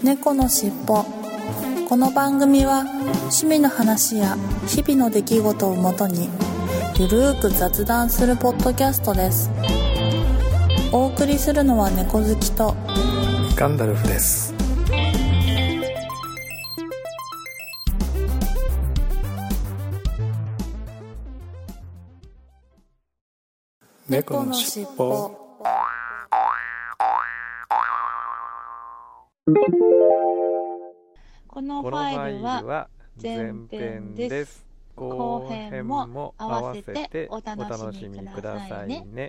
猫のしっぽ。この番組は趣味の話や日々の出来事をもとにゆるーく雑談するポッドキャストです。お送りするのは猫好きとガンダルフです。猫のしっぽ。 このファイルは前編です。後編も合わせてお楽しみくださいね。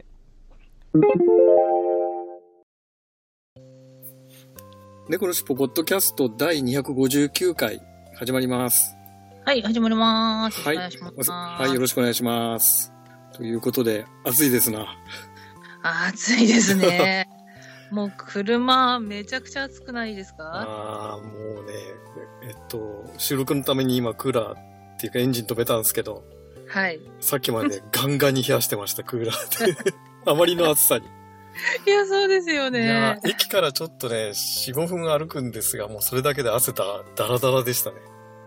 猫のしっぽポッドキャスト第259回始まります。 はい、始まります。 はい、はい、よろしくお願いします。ということで、暑いですな。 暑いですね。もう車めちゃくちゃ暑くないですか？ もうね、収録のために今クーラーっていうかエンジン止めたんですけど、 はい。 さっきまでガンガンに冷やしてました、クーラーで。あまりの暑さに。 いや、そうですよね。 いや、駅からちょっとね、4、5分歩くんですが、もうそれだけで汗ダラダラでしたね。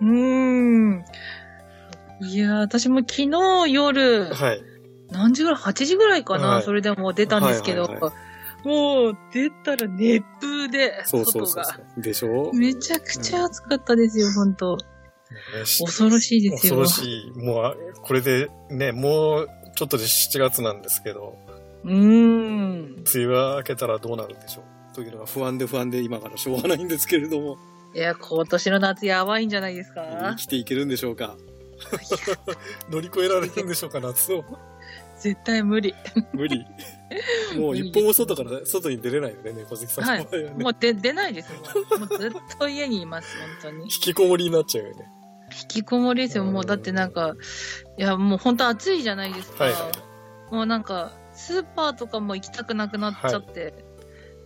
いや、私も昨日夜、 はい。 何時ぐらい $8 時ぐらいかな、はい、それでも出たんですけど、もう出たら熱風で、外が。 そうでしょ？ めちゃくちゃ暑かったですよ、ほんと。恐ろしいですよ。 恐ろしい。もう、これでね、もうちょっとで7月なんですけど、梅雨が明けたらどうなるんでしょうというのが不安で今からしょうがないんですけれども。 いや、今年の夏やばいんじゃないですか？ 生きていけるんでしょうか？乗り越えられるんでしょうか、夏を。 絶対無理。 無理。もう一歩も外に出れないよね、猫好きさん、ね。 はい。もう出ないですもん。もうずっと家にいます、本当に。 引きこもりになっちゃうよね。 引きこもりですよ、もう。だってなんか、いや、もう本当暑いじゃないですか。はいはい。もうなんか、スーパーとかも行きたくなくなっちゃって、はい、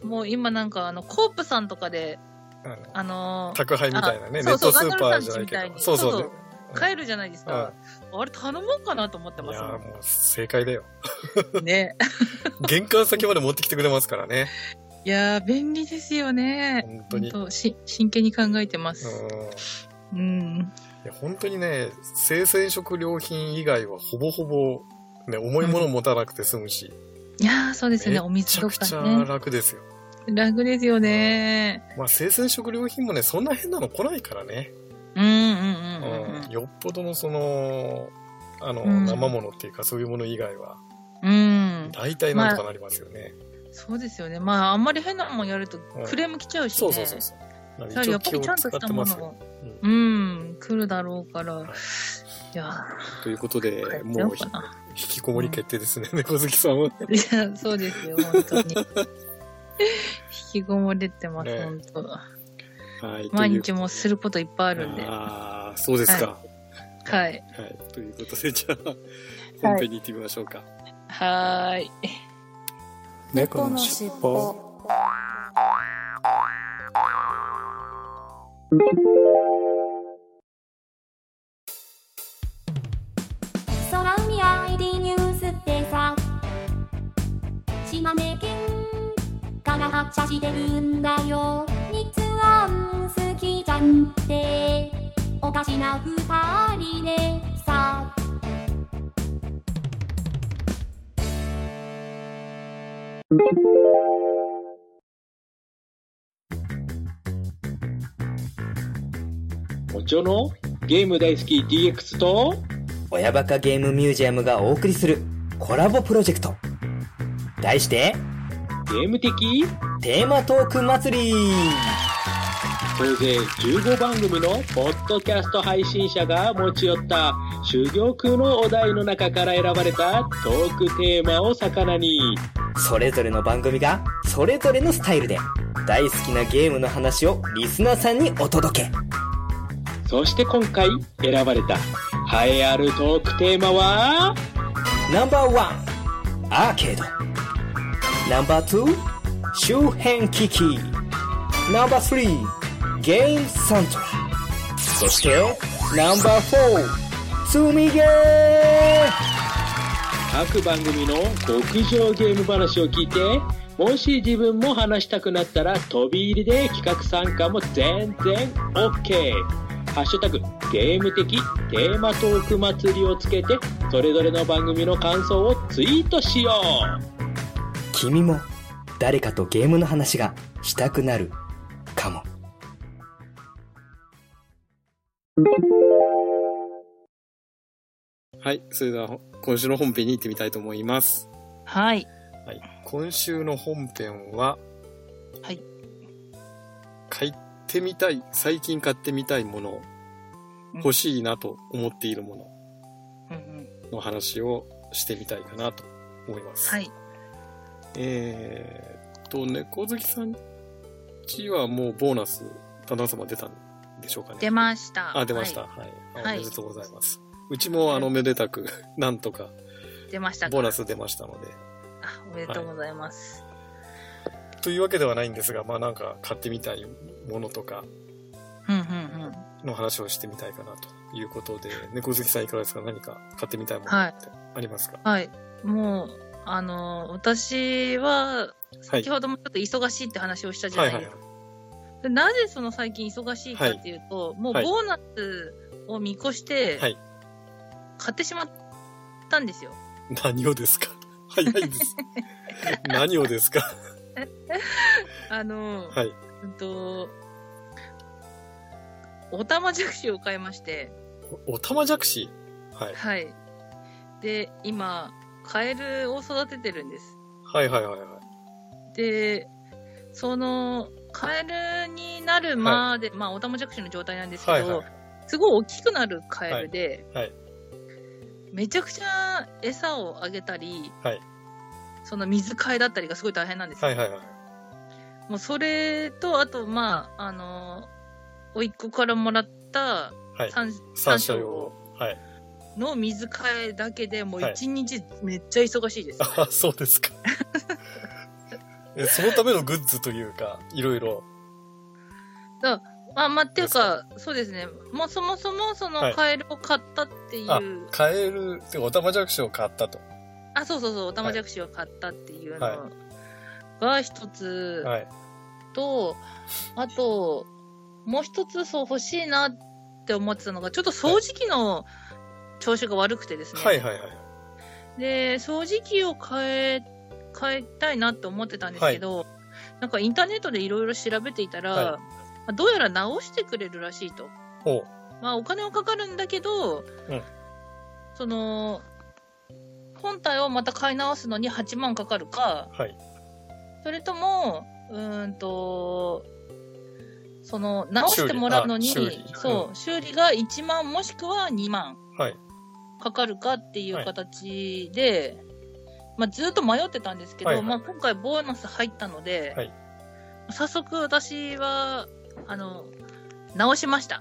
もう今なんかコープさんとかで、 宅配みたいなね、ネットスーパーじゃないけど。そう。 帰るじゃないですか。あれ頼もうかなと思ってます。 いやもう正解だよ。 ね。 玄関先まで持ってきてくれますからね。 いやー、便利ですよね。 本当に。 真剣に考えてます。 いや本当にね、生鮮食料品以外はほぼほぼ、ね、重いもの持たなくて済むし。 いやー、そうですね、お水とかね。 めちゃくちゃ楽ですよ。 楽ですよね。 まあ、生鮮食料品もね、そんな変なの来ないからね。よっぽどの生物っていうかそういうもの以外は、大体なんとかなりますよね。 そうですよね。まあ、あんまり変なもんやるとクレーム来ちゃうしね。 そう。 やっぱりちゃんとしたものを、来るだろうから。いやということで、もう引きこもり決定ですね、猫好きさんは。 いや、そうですよ、本当に。引きこもれてます、本当。はい、毎日もすることいっぱいあるんで。 そうですか。 はい。 ということで、じゃあ、本編に行ってみましょうか。 はーい。 猫のしっぽ。 空海 ID ニュースってさ、島根県から発車してるんだよ。日安好きじゃんっておかしな二人でさ。 おちょのゲーム大好き DX と親バカゲームミュージアムがお送りするコラボプロジェクト、題してゲーム的テーマトーク祭り。 総勢15番組のポッドキャスト配信者が持ち寄った珠玉のお題の中から選ばれたトークテーマを魚に、 それぞれの番組がそれぞれのスタイルで大好きなゲームの話をリスナーさんにお届け。 そして今回選ばれた栄えあるトークテーマは No.1 アーケード、No.2 周辺機器、No.3 ゲームサントラ、そして No.4 積みゲー。 各番組の極上ゲーム話を聞いてもし自分も話したくなったら飛び入りで企画参加も全然 OK。ハッシュタグゲーム的テーマトーク祭りをつけてそれぞれの番組の感想をツイートしよう。 君も誰かとゲームの話がしたくなるかも。 はい、それでは今週の本編に行ってみたいと思います。 はい。 はい、今週の本編は、 はい。 買ってみたい、最近買ってみたいもの、欲しいなと思っているものの話をしてみたいかなと思います。 はい。 猫好きさんちはもうボーナス、旦那様出たんでしょうかね。 出ました。 あ、出ました。はい。おめでとうございます。うちもめでたく、なんとか、 出ましたか。 ボーナス出ましたので。 あ、おめでとうございます。 というわけではないんですが、まあなんか買ってみたいものとか、の話をしてみたいかなということで、猫好きさんいかがですか？何か買ってみたいものってありますか？ はい。もう、私は、先ほどもちょっと忙しいって話をしたじゃないですか。でなぜその最近忙しいかっていうと、もうボーナスを見越して、買ってしまったんですよ。 何をですか？早いです。何をですか？はい。 おたまじゃくしを買いまして。 おたまじゃくし？はい。 はい。で、今、カエルを育ててるんです。 はい。 で、その、カエルになるまで、まあ、おたまじゃくしの状態なんですけど、すごい大きくなるカエルで、めちゃくちゃ餌をあげたり、その水替えだったりがすごい大変なんですよ。もうそれと、あと、まあ、おいっ子からもらった山椒の水替えだけでもう一日めっちゃ忙しいです。 あ、そうですか。そのためのグッズというか、いろいろ。 っていうか、そうですね。もうそもそもそのカエルを買ったっていう。 カエル、っておたまじゃくしを買ったと。 あ、そう、おたまじゃくしを買ったっていうのが一つと、あと、もう一つ欲しいなって思ってたのが、ちょっと掃除機の調子が悪くてですね。で、掃除機を変えたいなって思ってたんですけど、なんかインターネットでいろいろ調べていたら、どうやら直してくれるらしいと。まあお金はかかるんだけど、その、本体をまた買い直すのに8万かかるか、それとも、その、直してもらうのに、修理が1万もしくは2万かかるかっていう形で、まあずっと迷ってたんですけど、まあ今回ボーナス入ったので、早速私は、直しました。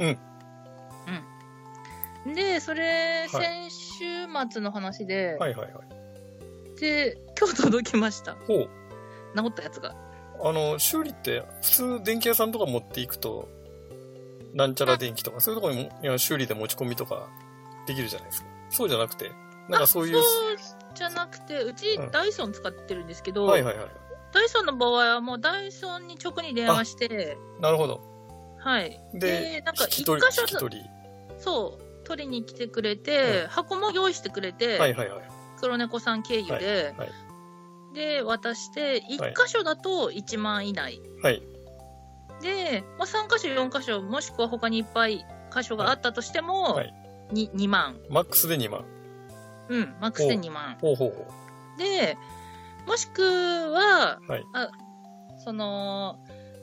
で、それ、先週末の話で、で、今日届きました。治ったやつが。 修理って、普通電気屋さんとか持っていくと、なんちゃら電気とか、そういうところに修理で持ち込みとかできるじゃないですか。そうじゃなくて、なんかそういう。 そうじゃなくて、うちダイソン使ってるんですけど、ダイソンの場合はもうダイソンに直に電話して、 なるほど。 で、なんか一箇所、そう、取りに来てくれて、箱も用意してくれて、黒猫さん経由で、で、渡して、1箇所だと1万以内。で、まあ、3箇所、4箇所、もしくは他にいっぱい箇所があったとしても、2万。 マックスで2万。 マックスで2万。で、もしくは、その、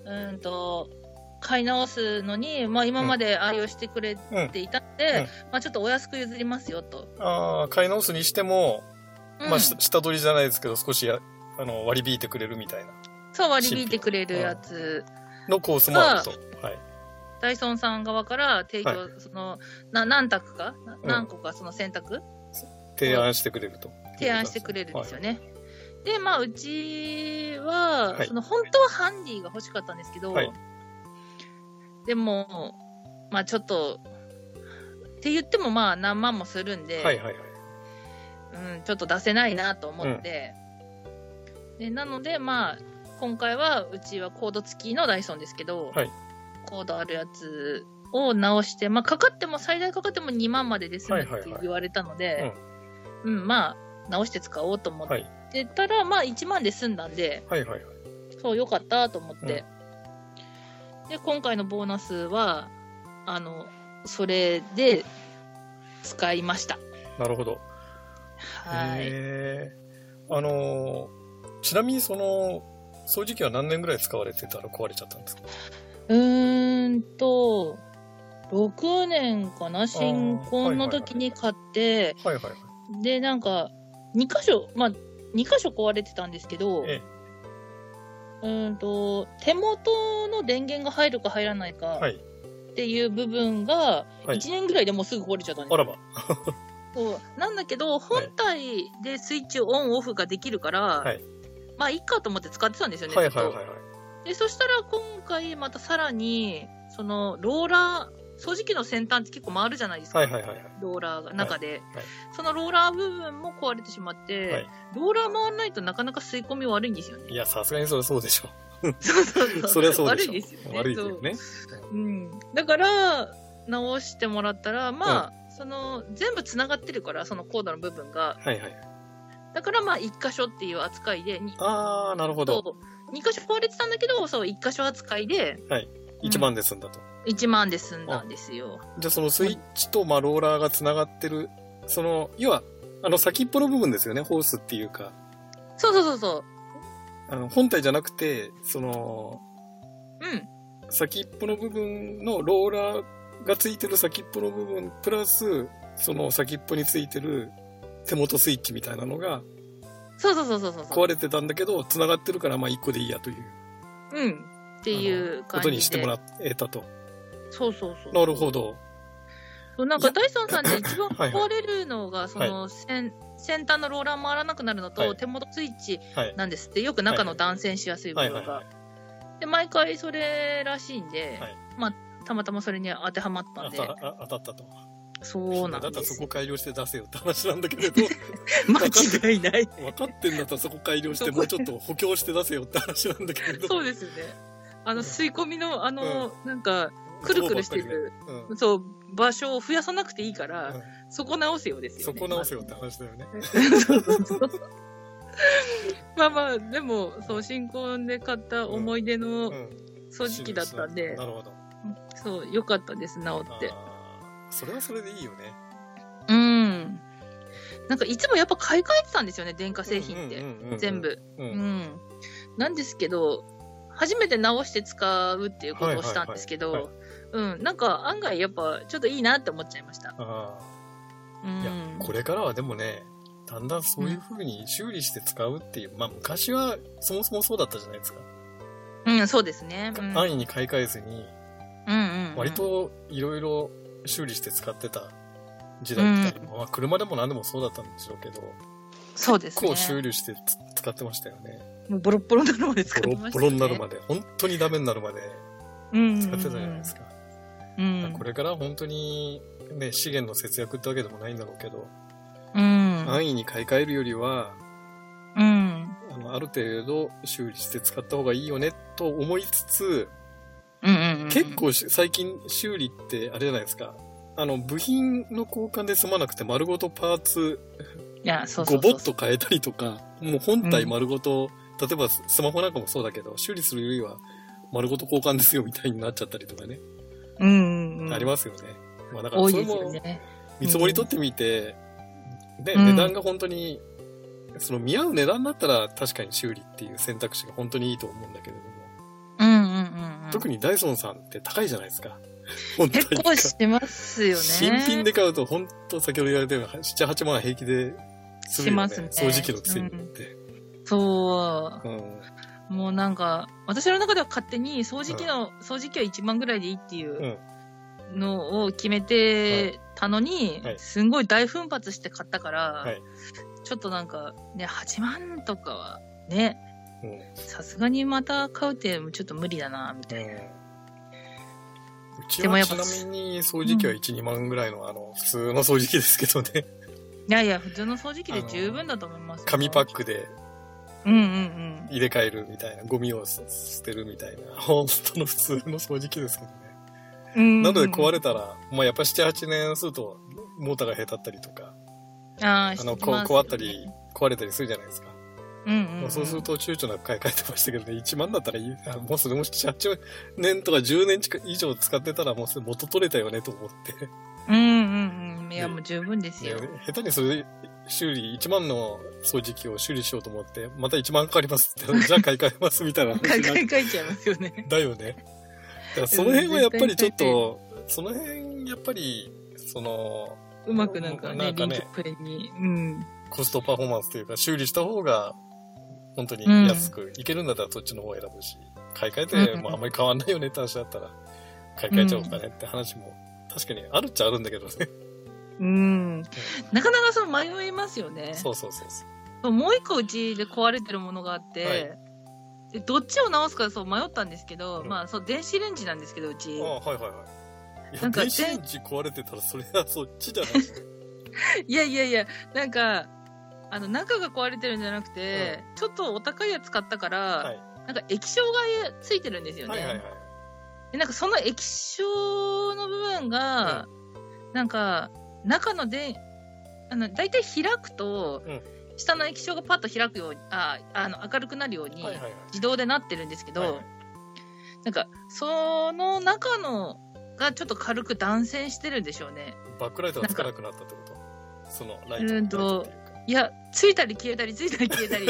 買い直すのに、まあ今まで愛用してくれていたんで、まあちょっとお安く譲りますよと。 買い直すにしても、まあ下取りじゃないですけど、少し割り引いてくれるみたいな。 そう、割り引いてくれるやつ。 のコースもあると。 ダイソンさん側から提供、その、何択か、何個かその選択提案してくれると。 提案してくれるんですよね。で、まあうちは、その本当はハンディが欲しかったんですけど、でも、まあちょっと、って言ってもまあ何万もするんで、ちょっと出せないなと思って、 なので、まあ、今回は、うちはコード付きのダイソンですけど、 はい、 コードあるやつを直して、まあ、最大かかっても2万までで済むって言われたので、まあ、直して使おうと思ってたら、まあ、1万で済んだんで、そう、よかったと思って。で、今回のボーナスは、それで使いました。 なるほど。 はい。 ちなみにその、掃除機は何年ぐらい使われてたら壊れちゃったんですか ？6年かな、新婚の時に買って、で、なんか、2箇所壊れてたんですけど、手元の電源が入るか入らないかっていう部分が、1年ぐらいでもうすぐ壊れちゃったんですよ。 あらば。 そうなんだけど、本体でスイッチオンオフができるから、まあいいかと思って使ってたんですよね。で、そしたら今回またさらに、そのローラー、掃除機の先端って結構回るじゃないですか。ローラーが中で、そのローラー部分も壊れてしまって、ローラー回らないとなかなか吸い込み悪いんですよね。 いや、さすがにそれはそうでしょ。 そうそれはそうでしょ。 悪いですよね。 悪いですよね。 だから、直してもらったら、まあ、全部繋がってるから、そのコードの部分が。だから、まあ、1箇所っていう扱いで。 なるほど。 2箇所壊れてたんだけど、そう、1箇所扱いで。 1万で済んだと。 1万で済んだんですよ。 じゃあ、そのスイッチと、まあ、ローラーが繋がってる、要は、先っぽの部分ですよね、ホースっていうか。 そう。 本体じゃなくて、先っぽの部分のローラーがついてる先っぽの部分、プラス、その先っぽについてる手元スイッチみたいなのが、壊れてたんだけど、繋がってるから、まあ1個でいいやという。 っていう感じで。 ことにしてもらえたと。 そう。 なるほど。 なんかダイソンさんで一番壊れるのが、先端のローラー回らなくなるのと、手元スイッチなんですって、よく中の断線しやすい部分が。で、毎回それらしいんで、まあ、たまたまそれに当てはまったんで。 当たったと。 そうなんです。 だったらそこ改良して出せよって話なんだけれど。 間違いない。 分かってんだったらそこ改良して、もうちょっと補強して出せよって話なんだけれど。 そうですよね。吸い込みの、なんか、くるくるしてる、そう、場所を増やさなくていいから、そこ直せよですよね。 そこ直せよって話だよね。 まあまあ、でも、そう、新婚で買った思い出の掃除機だったんで、 なるほど。 そう、よかったです、直って。 それはそれでいいよね。 なんかいつもやっぱ買い替えてたんですよね、電化製品って。全部。なんですけど、初めて直して使うっていうことをしたんですけど、なんか案外やっぱちょっといいなって思っちゃいました。 いや、これからはでもね、だんだんそういう風に修理して使うっていう、まあ昔はそもそもそうだったじゃないですか。 そうですね。 安易に買い替えずに、割といろいろ修理して使ってた時代みたいな、まあ車でも何でもそうだったんでしょうけど、 そうですね。 結構修理して使ってましたよね。 もうボロッボロになるまで使ってましたね。 ボロッボロになるまで、本当にダメになるまで使ってたじゃないですか。これから本当にね、資源の節約ってわけでもないんだろうけど、安易に買い替えるよりは、ある程度修理して使った方がいいよねと思いつつ、結構最近修理ってあれじゃないですか。部品の交換で済まなくて丸ごとパーツごぼっと変えたりとか、もう本体丸ごと、例えばスマホなんかもそうだけど、修理するよりは丸ごと交換ですよみたいになっちゃったりとかね。ありますよね。まあだからそれも見積もり取ってみて、で、値段が本当に、見合う値段だったら確かに修理っていう選択肢が本当にいいと思うんだけれども。特にダイソンさんって高いじゃないですか。 結構しますよね。 新品で買うと本当先ほど言われたような7、8万平気でするよね。しますね。掃除機のくせにって。 そう。もうなんか、私の中では勝手に掃除機は1万ぐらいでいいっていうのを決めてたのに、すんごい大奮発して買ったから、ちょっとなんかね、8万とかはね、さすがにまた買うってちょっと無理だな、みたいな。 うちはちなみに掃除機は1、2万ぐらいの普通の掃除機ですけどね。 いやいや、普通の掃除機で十分だと思います。 紙パックで入れ替えるみたいな、ゴミを捨てるみたいな、本当の普通の掃除機ですけどね。なので壊れたら、まあやっぱ7、8年すると、モーターがへたったりとか、壊ったり、壊れたりするじゃないですか。そうすると躊躇なく買い替えてましたけどね、1万だったらもうそれも7、8年とか10年以上使ってたらもう元取れたよねと思って。 いやもう十分ですよ。 下手にそれ修理、1万の掃除機を修理しようと思って、また1万かかりますって、じゃあ買い替えますみたいな。 買い替えちゃいますよね。 だよね。だからその辺はやっぱりちょっと、その辺やっぱり、 うまくなんかね、臨機プレに。 コストパフォーマンスというか、修理した方が、本当に安くいけるんだったらそっちの方を選ぶし、買い替えて、まああんまり変わんないよねって話だったら、買い替えちゃおうかねって話も、確かにあるっちゃあるんだけどね。 なかなか迷いますよね。 そう。 もう一個うちで壊れてるものがあって、でどっちを直すか迷ったんですけど、まあ電子レンジなんですけど、うち。 いや、電子レンジ壊れてたらそれはそっちじゃないいや、なんか、中が壊れてるんじゃなくて、ちょっとお高いやつ買ったから、なんか液晶がついてるんですよね。でなんかその液晶の部分が、なんか、中のだいたい開くと、下の液晶がパッと開くように、明るくなるように、自動でなってるんですけど、なんか、その中のがちょっと軽く断線してるんでしょうね。 バックライトがつかなくなったってこと？そのライトいや、ついたり消えたり、パチパチ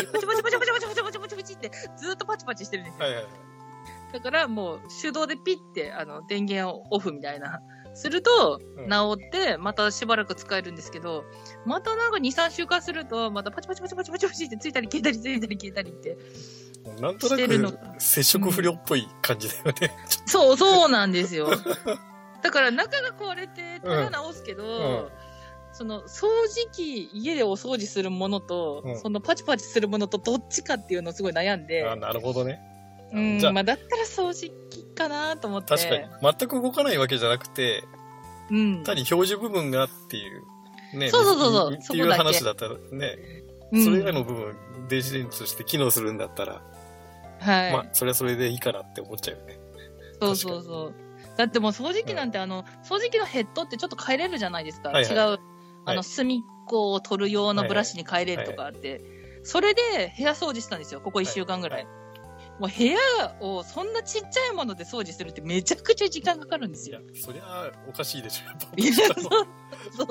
ってずっとパチパチしてるんですよ。だからもう手動でピッて電源をオフみたいな。すると、治って、またしばらく使えるんですけど、またなんか2、3週間すると、またパチパチってついたり消えたりって。 なんとなく接触不良っぽい感じだよね。 そうなんですよ。だから中が壊れてたら直すけど、その掃除機、家でお掃除するものと、そのパチパチするものとどっちかっていうのをすごい悩んで。 なるほどね。 まあだったら掃除機かなと思って。 確かに。全く動かないわけじゃなくて、単に表示部分がっていう、ね。 そう。 っていう話だったらね、それ以外の部分、電子レンジとして機能するんだったら、まあ、それはそれでいいかなって思っちゃうよね。 そう。だってもう掃除機なんて掃除機のヘッドってちょっと変えれるじゃないですか。違う、隅っこを取る用のブラシに変えれるとかあって、それで部屋掃除したんですよ、ここ1週間ぐらい。もう部屋をそんなちっちゃいもので掃除するってめちゃくちゃ時間かかるんですよ。 いや、そりゃおかしいでしょ、やっぱ。 いや、そう。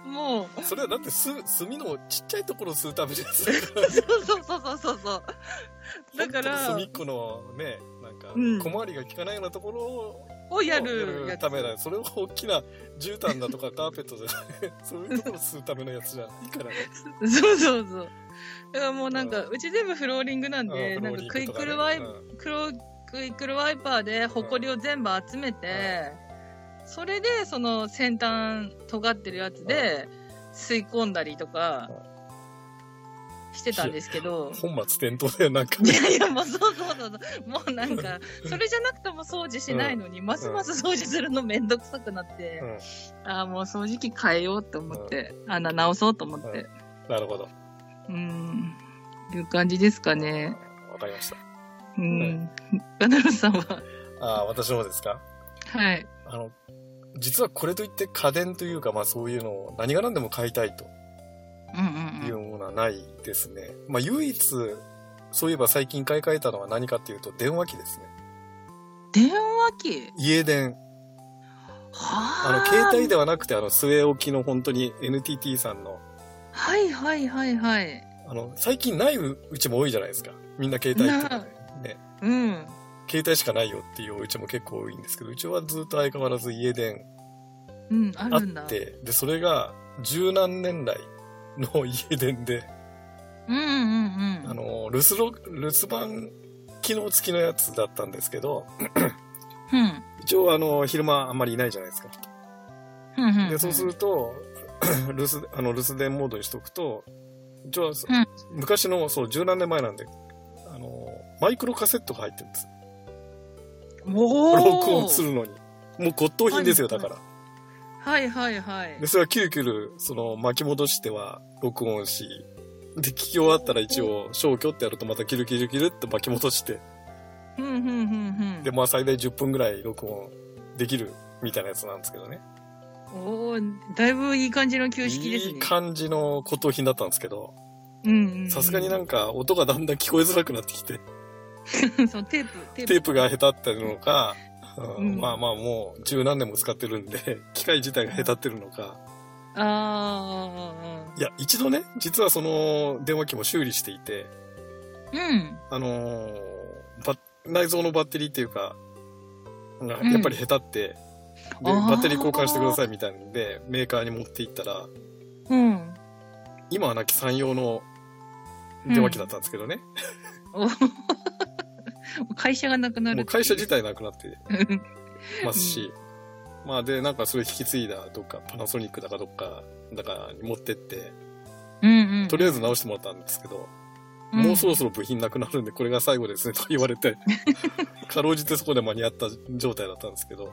もう。 それはだって炭のちっちゃいところを吸うためじゃないですか。そう。だから。 隅っこのね、なんか、小回りが効かないようなところをやるためだ。それを大きな絨毯だとかカーペットで、そういうところを吸うためのやつじゃないからね。 そう。だからもうなんか、うち全部フローリングなんで、なんかクイックルワイパーでホコリを全部集めて、それでその先端尖ってるやつで吸い込んだりとかしてたんですけど。 本末転倒だよ、なんか。 いや、もうそう。もうなんか、それじゃなくても掃除しないのに、ますます掃除するのめんどくさくなって、もう掃除機変えようと思って、直そうと思って。 なるほど。 いう感じですかね。 わかりました。 ガナルさんは？ 私の方ですか？ はい。 実はこれといって家電というか、まあそういうのを何が何でも買いたいというものはないですね。まあ唯一、そういえば最近買い替えたのは何かっていうと電話機ですね。 電話機？ 家電。携帯ではなくて据え置きの本当に NTT さんの。 はい。 最近ないうちも多いじゃないですか。みんな携帯とかね。携帯しかないよっていうお家も結構多いんですけど、うちはずっと相変わらず家電あって、で、それが十何年来の家電で、留守番機能付きのやつだったんですけど、一応昼間あんまりいないじゃないですか。で、そうすると、留守電モードにしとくと、一応、昔の、十何年前なんで、マイクロカセットが入ってるんです。録音するのに。もう骨董品ですよ、だから。 はい。 で、それはキュルキュル、巻き戻しては録音し、 で、聞き終わったら一応消去ってやるとまたキルキルキルって巻き戻して、で、まあ最大10分ぐらい録音できるみたいなやつなんですけどね。 おー、だいぶいい感じの旧式ですね。 いい感じの骨董品だったんですけど、さすがになんか音がだんだん聞こえづらくなってきて、 そうテープが下手ってるのか、まあまあもう十何年も使ってるんで、機械自体が下手ってるのか。いや、一度ね、実はその電話機も修理していて、内蔵のバッテリーっていうか、やっぱり下手って、で、バッテリー交換してくださいみたいなんで、メーカーに持って行ったら、今はなき産用の電話機だったんですけどね。 会社がなくなる。 もう会社自体なくなってますし、まあで、なんかそれ引き継いだどっか、パナソニックだかどっか、だかに持ってって、とりあえず直してもらったんですけど、もうそろそろ部品なくなるんで、これが最後ですね、と言われて、かろうじてそこで間に合った状態だったんですけど、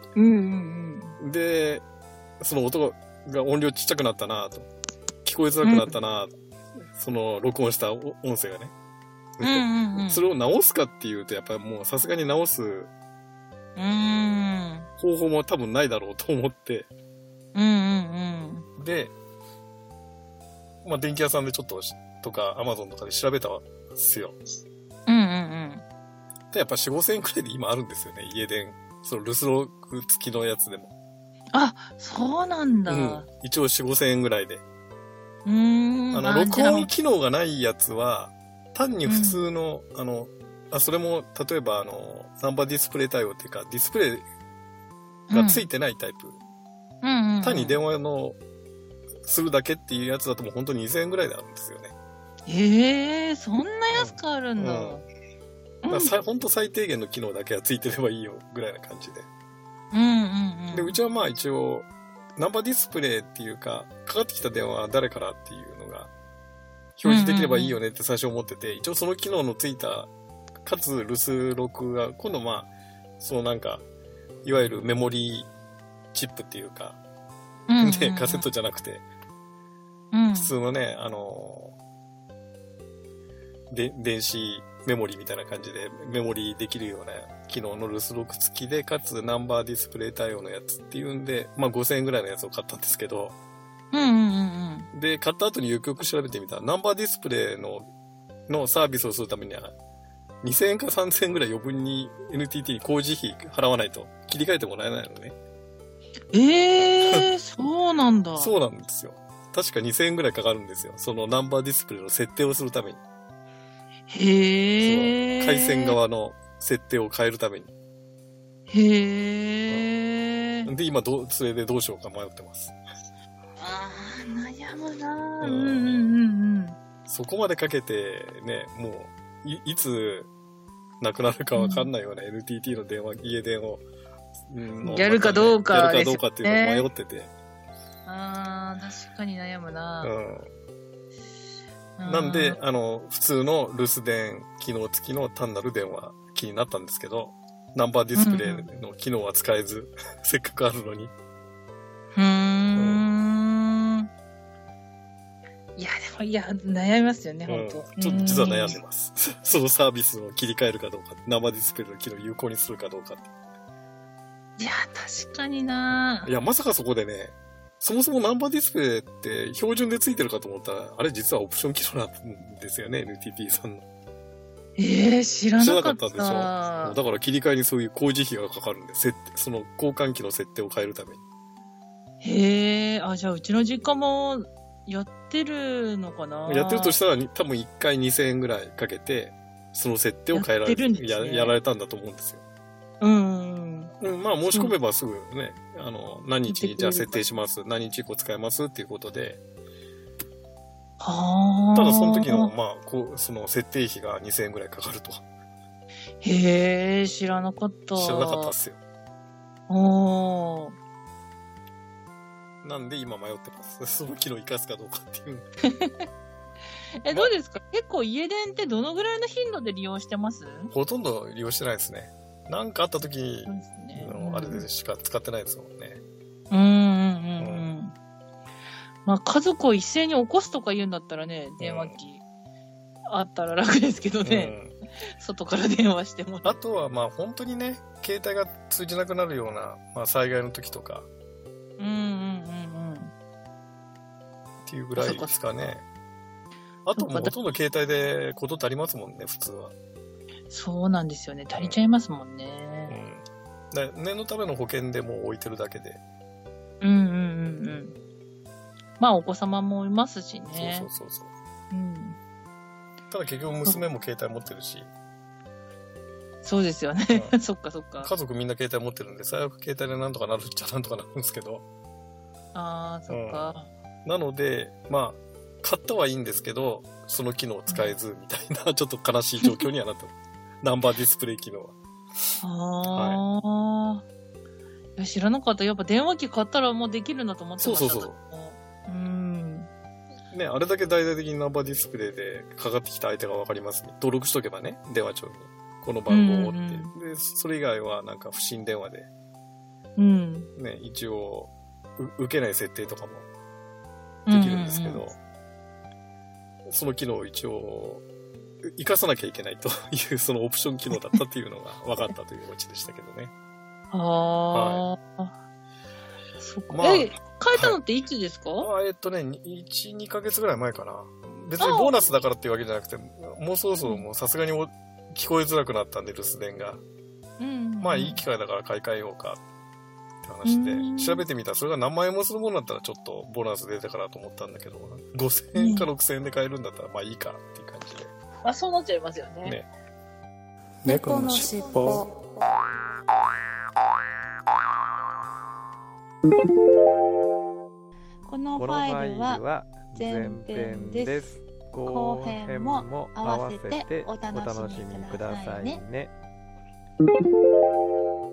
で、その音が音量ちっちゃくなったなと、聞こえづらくなったな、その録音した音声がね。それを直すかっていうと、やっぱりもうさすがに直す方法も多分ないだろうと思って、で、まあ電気屋さんでちょっととか Amazon とかで調べたんですよ。で、やっぱ4、5千円くらいで今あるんですよね、家電。その留守録付きのやつでも。 あ、そうなんだ。 一応4、5千円ぐらいで。録音機能がないやつは、単に普通の、それも、例えばナンバーディスプレイ対応っていうか、ディスプレイがついてないタイプ。単に電話の、するだけっていうやつだともう本当に2000円ぐらいであるんですよね。 そんな安くあるんだ。 本当最低限の機能だけはついてればいいよ、ぐらいな感じで。で、うちはまあ一応、ナンバーディスプレイっていうか、かかってきた電話は誰からっていうのが、表示できればいいよねって最初思ってて、一応その機能のついた、かつ留守録が、今度まあ、そのなんか、いわゆるメモリーチップっていうか、で、カセットじゃなくて、普通のね、電子メモリーみたいな感じでメモリーできるような機能の留守録付きで、かつナンバーディスプレイ対応のやつっていうんで、まあ5000円ぐらいのやつを買ったんですけど、で、買った後によくよく調べてみたら、ナンバーディスプレイのサービスをするためには、2000円か3000円ぐらい余分に NTT に工事費払わないと切り替えてもらえないのね。 そうなんだ。 そうなんですよ。確か2000円ぐらいかかるんですよ。そのナンバーディスプレイの設定をするために。その回線側の設定を変えるために。で、今それでどうしようか迷ってます。 悩むな。 そこまでかけてね、もういつなくなるかわかんないような NTT の家電を、 やるかどうかっていうのを迷ってて。 確かに悩むな。 なんで、普通の留守電機能付きの単なる電話機になったんですけど、ナンバーディスプレイの機能は使えず、せっかくあるのに。 いや、悩みますよね、本当。 ちょっと実は悩んでます。そのサービスを切り替えるかどうか、生ディスプレイの機能を有効にするかどうかって。 いや、確かにな。 いや、まさかそこでね、そもそもナンバーディスプレイって標準でついてるかと思ったら、あれ実はオプション機能なんですよね、NTT さんの。 知らなかった。 知らなかったでしょ。だから切り替えにそういう工事費がかかるんで、その交換機の設定を変えるために。 じゃあうちの実家もやってるのかな。 やってるとしたら多分1回2000円ぐらいかけて、その設定を変えられるんです、ね。やられたんだと思うんですよ。まあ申し込めばすぐね、何日にじゃあ設定します、何日以降使えますっていうことで。ただその時の、まあ、その設定費が2000円ぐらいかかると。 知らなかった。 知らなかったっすよ。なんで今迷ってます。その機能生かすかどうかっていう。 どうですか？結構家電ってどのぐらいの頻度で利用してます？ ほとんど利用してないですね。なんかあった時のあれでしか使ってないですもんね。 まあ家族を一斉に起こすとか言うんだったらね、電話機あったら楽ですけどね。外から電話しても。 あとはまあ本当にね、携帯が通じなくなるような、まあ、災害の時とか。っていうぐらいですかね。あともうほとんど携帯でことってありますもんね、普通は。 そうなんですよね。足りちゃいますもんね。 念のための保険でもう置いてるだけで。 まあお子様もいますしね。 そう。ただ結局娘も携帯持ってるし。 そうですよね。そっか。 家族みんな携帯持ってるんで、最悪携帯でなんとかなるっちゃなんとかなるんですけど。 ああ、そっか。 なので、まあ、買ったはいいんですけど、その機能使えずみたいな、ちょっと悲しい状況にはなってます。ナンバーディスプレイ機能は。 いや知らなかった。やっぱ電話機買ったらもうできるんだと思ってました。 そう。ね、あれだけ大々的にナンバーディスプレイでかかってきた相手がわかりますね。登録しとけばね、電話帳に。この番号をって。で、それ以外はなんか不審電話で。ね、一応、受けない設定とかもできるんですけど、その機能を一応、活かさなきゃいけないという、そのオプション機能だったっていうのが分かったというオチでしたけどね。 そっか。変えたのっていつですか ？1、2ヶ月ぐらい前かな。別にボーナスだからっていうわけじゃなくて、もうそろそろもうさすがに聞こえづらくなったんで、留守電が。まあいい機会だから買い替えようかって話で、調べてみたらそれが何万円もするものだったらちょっとボーナス出てからと思ったんだけど、5000円か6000円で買えるんだったらまあいいかっていう感じで。 まあそうなっちゃいますよね。 猫のしっぽ。このファイルは前編です。後編も合わせてお楽しみくださいね。